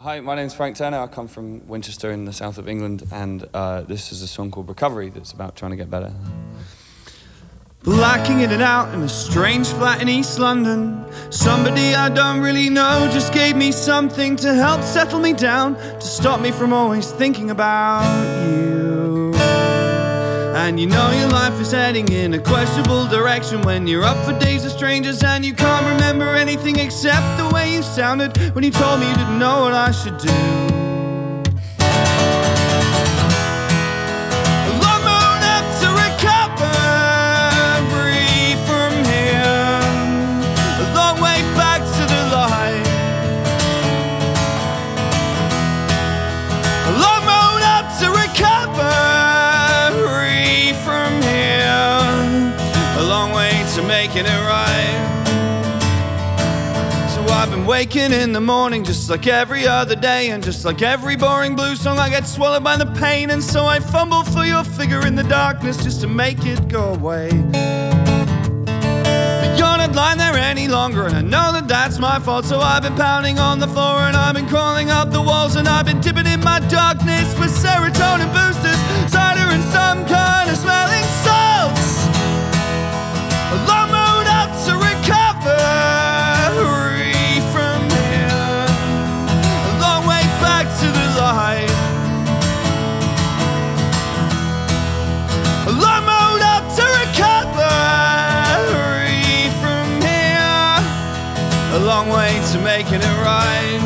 Hi, my name's Frank Turner. I come from Winchester in the south of England, and this is a song called Recovery that's about trying to get better. Blacking in and out in a strange flat in East London. Somebody I don't really know just gave me something to help settle me down, to stop me from always thinking about you. And you know your life is heading in a questionable direction when you're up for days with strangers and you can't remember anything except the way you sounded when you told me you didn't know what I should do. Making it right. So I've been waking in the morning just like every other day, and just like every boring blues song I get swallowed by the pain, and so I fumble for your figure in the darkness just to make it go away. But you're not lying there any longer, and I know that that's my fault, so I've been pounding on the floor and I've been crawling up the walls, and I've been dipping in my darkness with serotonin boosters, cider and some kind of smelling salts. A long road up to recovery from here, a long way back to the light. A long road up to recovery from here, a long way to making it right.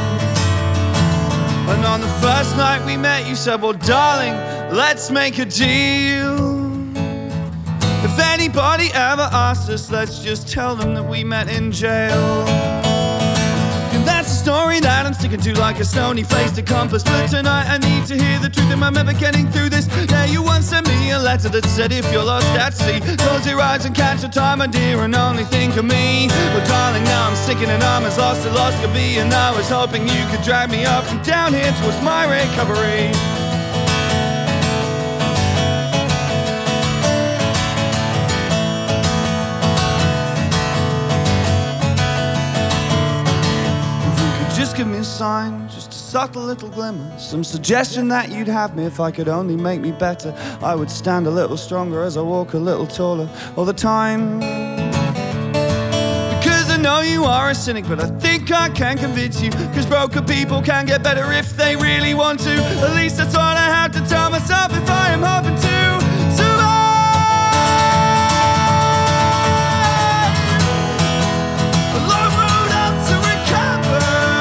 And on the first night we met, you said, well, darling, let's make a deal. If anybody ever asks us, let's just tell them that we met in jail. And that's a story that I'm sticking to like a stony-faced compass. But tonight I need to hear the truth. Am I ever getting through this? Yeah, you once sent me a letter that said if you're lost at sea, close your eyes and catch the time, my dear, and only think of me. Well, darling, now I'm sinking and I'm as lost as lost could be, and I was hoping you could drag me up from down here towards my recovery. Just give me a sign, just a subtle little glimmer, some suggestion that you'd have me if I could only make me better. I would stand a little stronger as I walk a little taller all the time. Because I know you are a cynic, but I think I can convince you, because broken people can get better if they really want to. At least that's what I have to tell myself if I am hoping to survive. A long road up to recover.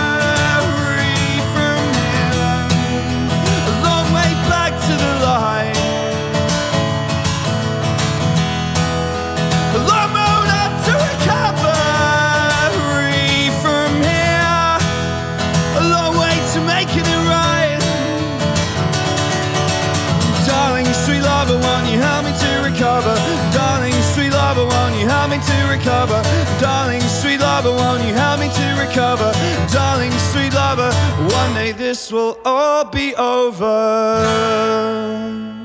Darling, sweet lover, won't you help me to recover? Darling, sweet lover, won't you help me to recover? Darling, sweet lover, one day this will all be over.